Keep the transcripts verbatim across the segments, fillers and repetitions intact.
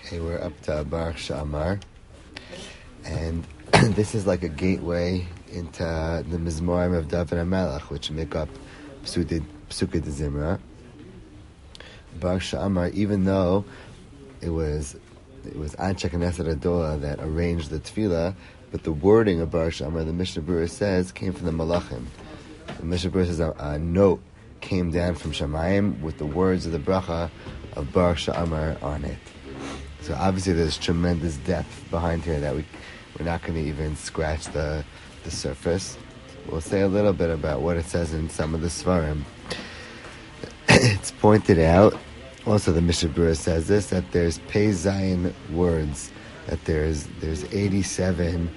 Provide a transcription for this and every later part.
Hey, we're up to Baruch She'amar, and this is like a gateway into the Mizmorim of David HaMelech, which make up Psukei D'Zimra. Baruch She'amar, even though it was it was Anshe Knesset Adola that arranged the tefillah, but the wording of Baruch She'amar, the Mishnah Berurah says, came from the Malachim. The Mishnah Berurah says a, a note came down from Shamayim with the words of the bracha of Baruch She'amar on it. So obviously there's tremendous depth behind here that we, we're not going to even scratch the the surface. We'll say a little bit about what it says in some of the Svarim. It's pointed out, also the Mishnah Berurah says this, that there's Pei Zayin words, that there's there's eighty-seven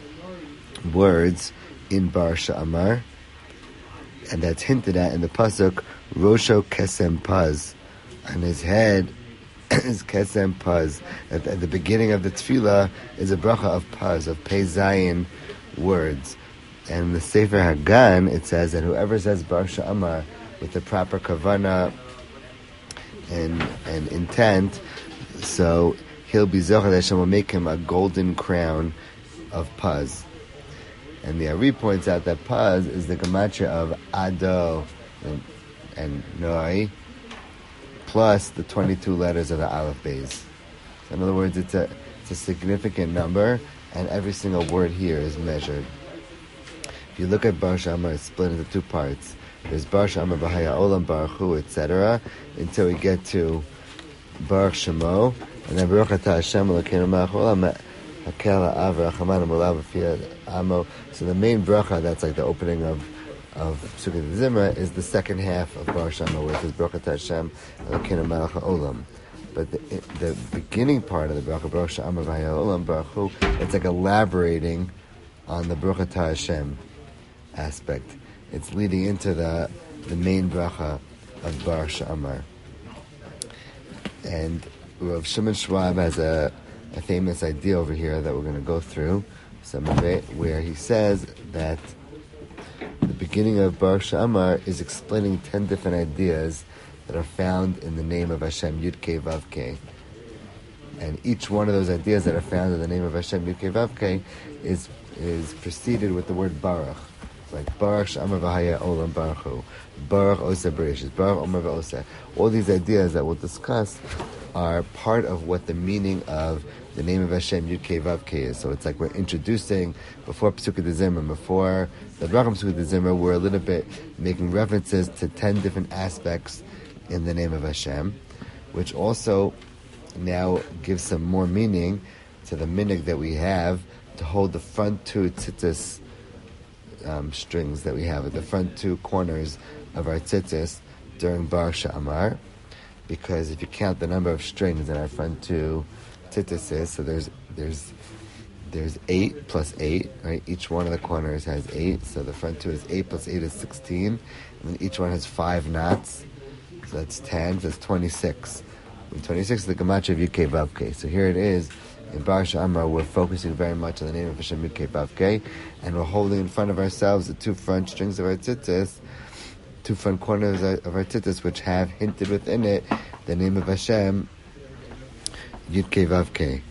words in Baruch She'amar, and that's hinted at in the pasuk, Rosho Kesem Paz, on his head is Kesem Paz. At, at the beginning of the tefillah is a bracha of Paz, of Pei Zayin words. And in the Sefer Hagan, it says that whoever says Baruch She'amar with the proper kavana and and intent, so he'll be zocheh that Hashem will make him a golden crown of Paz. And the Ari points out that Paz is the gematria of Ado and, and Noi, plus the twenty-two letters of the Aleph Beis. So in other words, it's a it's a significant number, and every single word here is measured. If you look at Baruch She'amar, it's split into two parts. There's Baruch She'amar B'Haya Olam Baruch Hu, et cetera, until we get to Baruch Shemo, and then Baruch Atah Hashem Elokeinu Melech Haolam Hakel Ha'av V'Rachamanu Molav V'Fiyad Amo. So the main bracha, that's like the opening of of Psukei D'Zimra, is the second half of Baruch She'amar, where it says Baruch Atah Hashem Elokeinu Melech Haolam. But the, the beginning part of the bracha, Baruch She'amar B'Haya Olam Baruch Hu, it's like elaborating on the Baruch Atah Hashem aspect. It's leading into the the main bracha of Baruch She'amar. And Rav Shimon Schwab has a, a famous idea over here that we're going to go through some of it, where he says that the beginning of Baruch She'amar is explaining ten different ideas that are found in the name of Hashem, Yud Kei Vav Kei. And each one of those ideas that are found in the name of Hashem, Yud Kei Vav Kei, is is preceded with the word Baruch. Like Baruch She'amar V'Haya Olam Baruch Hu, Baruch Oseh Bereshis, Baruch Omer V'Oseh. All these ideas that we'll discuss are part of what the meaning of the name of Hashem Yud Kei Vav Kei is. So it's like we're introducing, before Psukei D'Zimra, before the bracha Psukei D'Zimra, we're a little bit making references to ten different aspects in the name of Hashem, which also now gives some more meaning to the minhag that we have to hold the front two tzitzis um, strings that we have at the front two corners of our tzitzis during Baruch She'amar, because if you count the number of strings in our front two tzitzis, so there's there's there's eight plus eight, right? Each one of the corners has eight, so the front two is eight plus eight is sixteen, and then each one has five knots, so that's ten, so that's twenty-six. And twenty-six is the gematria of Yud Kei Vav Kei. So here it is. In Baruch She'amar, we're focusing very much on the name of Hashem Yud Kei Vav Kei, and we're holding in front of ourselves the two front strings of our tzitzis, two front corners of our tzitzis, which have hinted within it the name of Hashem Yud Kei Vav Kei.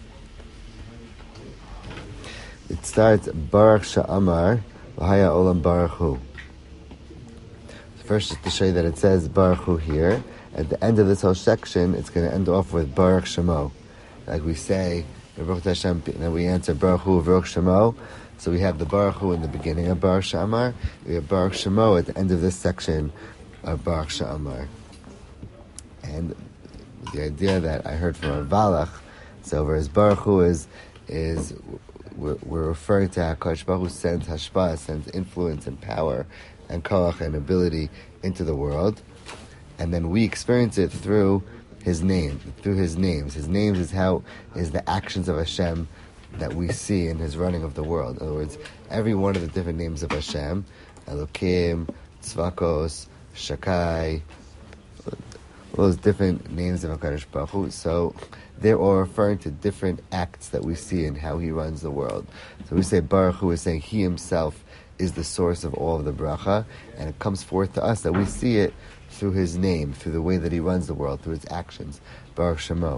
It starts Baruch She'amar V'Haya Olam Baruch Hu. First, just to show you that it says Baruch Hu here. At the end of this whole section, it's going to end off with Baruch Shemo. Like we say, Baruch Hashem, and we answer Baruch Hu, Baruch Shemo. So we have the Baruch Hu in the beginning of Baruch She'amar. We have Baruch Shemo at the end of this section of Baruch She'amar. And the idea that I heard from Valach, so whereas Baruch Hu is, is we're, we're referring to HaKadosh Baruch Hu sends hashpah, sends influence and power and koach and ability into the world. And then we experience it through His name, through His names. His names is how is the actions of Hashem that we see in His running of the world. In other words, every one of the different names of Hashem, Elokim, Tzvakos, Shakai, all those different names of HaKadosh Baruch Hu. So they're all referring to different acts that we see in how He runs the world. So we say Baruch Hu is saying He Himself is the source of all of the bracha, and it comes forth to us that we see it through His name, through the way that He runs the world, through His actions. Baruch Shemo.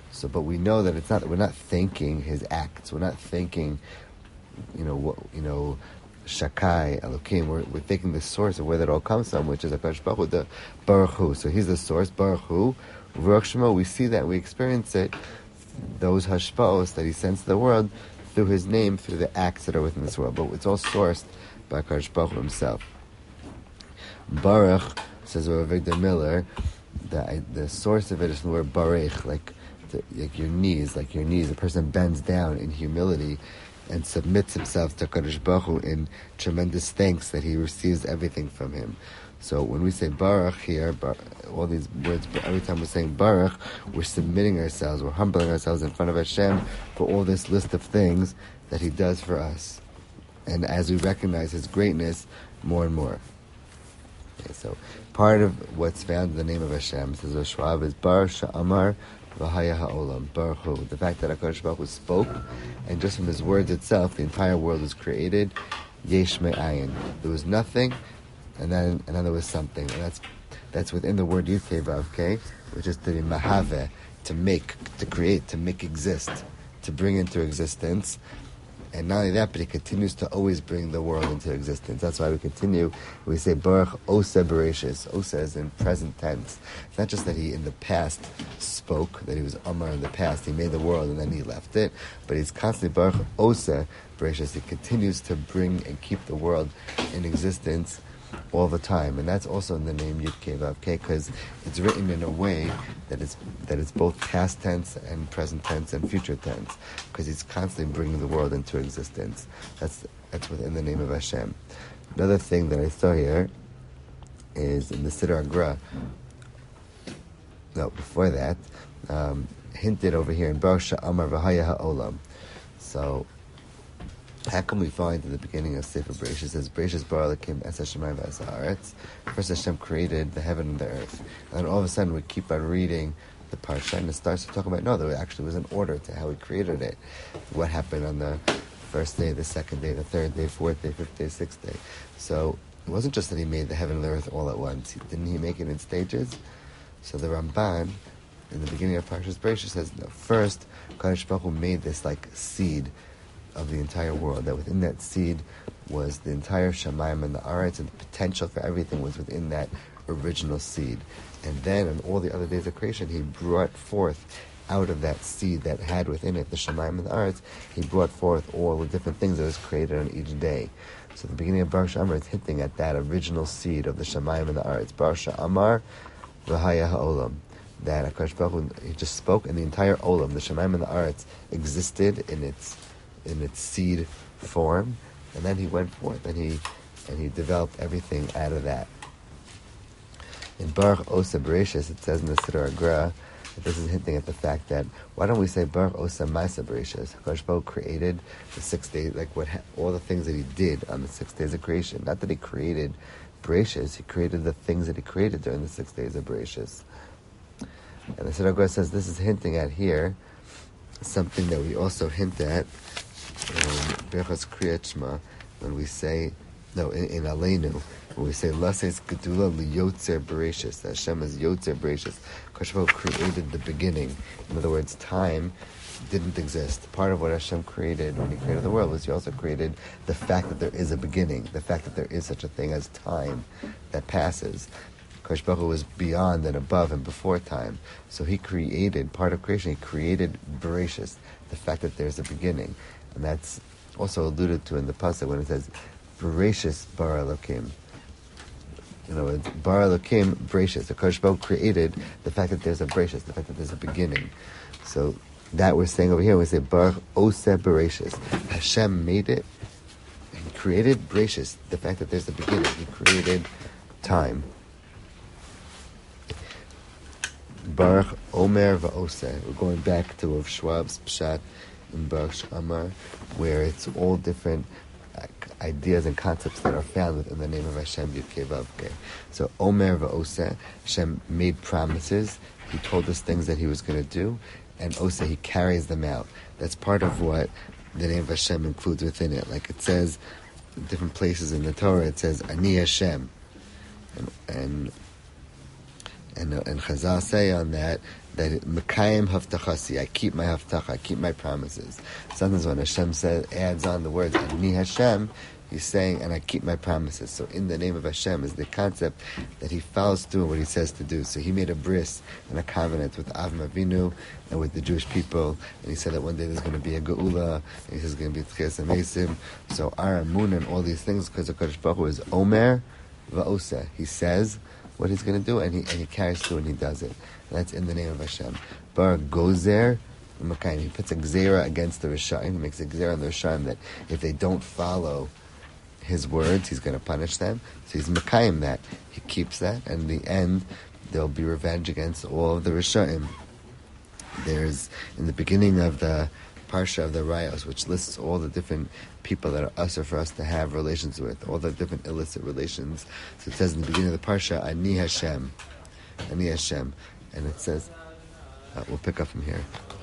So, but we know that it's not. We're not thinking his acts. We're not thinking, you know, what you know, Shakai Elokim. We're, we're thinking the source of where that all comes from, which is Hakadosh Baruch Hu, the Baruch Hu. So he's the source, Baruch Hu. Ruach Shemo. We see that. We experience it. Those hashpaos that he sends to the world through his name, through the acts that are within this world. But it's all sourced by Hakadosh Baruch Hu himself. Baruch, says Victor Miller, the the source of it is the word barech, like the, like your knees, like your knees. A person bends down in humility and submits himself to Hakadosh Baruch Hu in tremendous thanks that he receives everything from him. So when we say Baruch here, bar, all these words, every time we're saying Baruch, we're submitting ourselves, we're humbling ourselves in front of Hashem for all this list of things that He does for us. And as we recognize His greatness more and more. Okay, so part of what's found in the name of Hashem, says Shwab, is Baruch Sha'amar V'haya Ha'olam, Baruch Hu. The fact that HaKadosh Baruch Hu spoke, and just from His words itself, the entire world was created. Yesh Me'ayin. There was nothing, and then and then there was something, and that's that's within the word Yud Vav, okay, which is to be mahave, to make, to create, to make exist, to bring into existence. And not only that, but He continues to always bring the world into existence. That's why we continue. We say Baruch Osa Bereshis. Osa is in present tense. It's not just that He in the past spoke, that He was Amar in the past. He made the world and then He left it, but He's constantly Baruch Osa Bereshis. He continues to bring and keep the world in existence all the time, and that's also in the name Yud Kei Vav Kei, because it's written in a way that it's that it's both past tense and present tense and future tense, because He's constantly bringing the world into existence. That's that's within the name of Hashem. Another thing that I saw here is in the Siddur Agra. No, before that, um, hinted over here in Baruch Sha'amar V'haya Ha'olam. So, how come we find in the beginning of Sefer Bereshis, it says, Bereshis bara Elokim es hashamayim v'es haaretz. First Hashem created the heaven and the earth. And then all of a sudden we keep on reading the parsha, and it starts to talk about, no, there actually was an order to how He created it. What happened on the first day, the second day, the third day, fourth day, fifth day, sixth day. So it wasn't just that He made the heaven and the earth all at once. Didn't He make it in stages? So the Ramban, in the beginning of Parshas Bereshis, says, no, first, Kadosh Baruch Hu made this like seed of the entire world, that within that seed was the entire Shamayim and the Aretz, and the potential for everything was within that original seed. And then on all the other days of creation, He brought forth out of that seed that had within it the Shamayim and the Aretz, He brought forth all the different things that was created on each day. So the beginning of Baruch Sha'amar is hinting at that original seed of the Shamayim and the Aretz. Baruch Sha'amar V'haya Ha'olam. That HaKadosh Baruch Hu, He just spoke, and the entire Olam, the Shamayim and the Aretz, existed in its in its seed form, and then He went forth and he and he developed everything out of that. In Baruch Osa Bereshis, it says in the Siddur Agra, that this is hinting at the fact that, why don't we say Baruch Osa Maisa Bereshis? HaKadosh Baruch Hu created the six days, like what ha- all the things that He did on the six days of creation. Not that He created Bereshis, He created the things that He created during the six days of Bereshis. And the Siddur Agra says this is hinting at here something that we also hint at Berachos Kriyat Shema, when we say, no, in, in Aleinu, when we say Lases Gedula Liyotzer Bereshis, that Hashem is Yotzer Bereshis. Kadosh Baruch Hu created the beginning. In other words, time didn't exist. Part of what Hashem created when He created the world was He also created the fact that there is a beginning, the fact that there is such a thing as time that passes. Kadosh Baruch Hu was beyond and above and before time. So He created, part of creation, He created Bereshis, the fact that there's a beginning. And that's also alluded to in the pasuk when it says, Bereshis bara Elokim. You know, it's bara Elokim, Bereshis. The Kadosh Baruch Hu created the fact that there's a Bereshis, the fact that there's a beginning. So that we're saying over here, we say, Baruch Osa Bereshis. Hashem made it, He created Bereshis, the fact that there's a beginning. He created time. Baruch Omer Va'oseh. We're going back to Rav Schwab's Pshat in Baruch Sha'amar, where it's all different uh, ideas and concepts that are found within the name of Hashem Yud Kei Vav Kei. So Omer Va'oseh, Hashem made promises. He told us things that He was going to do, and Oseh, He carries them out. That's part of what the name of Hashem includes within it. Like it says in different places in the Torah, it says Ani Hashem, and and and, uh, and Chazal say on that that Mekayim Haftachasi, I keep my Haftacha, I keep my promises. Sometimes when Hashem says, adds on the words, Ani Hashem, he's saying, and I keep my promises. So in the name of Hashem is the concept that he follows through what he says to do. So he made a bris and a covenant with Avram Avinu and with the Jewish people. And he said that one day there's going to be a Geula. And he says there's going to be Tchias Amesim. So our Amun and all these things, because HaKadosh Baruch Hu is Omer Va'oseh. He says what he's going to do, and he and he carries through and he does it. And that's in the name of Hashem. Bar Gozer Makayim. He puts a Gzera against the Rishayim. He makes a Gzera on the Rishayim that if they don't follow his words, he's going to punish them. So he's Makayim that. He keeps that. And in the end, there'll be revenge against all of the Rishayim. There's, in the beginning of the Parsha of the Rayos, which lists all the different people that are usher for us to have relations with, all the different illicit relations. So it says in the beginning of the Parsha, Ani Hashem. Ani Hashem. And it says, uh, we'll pick up from here.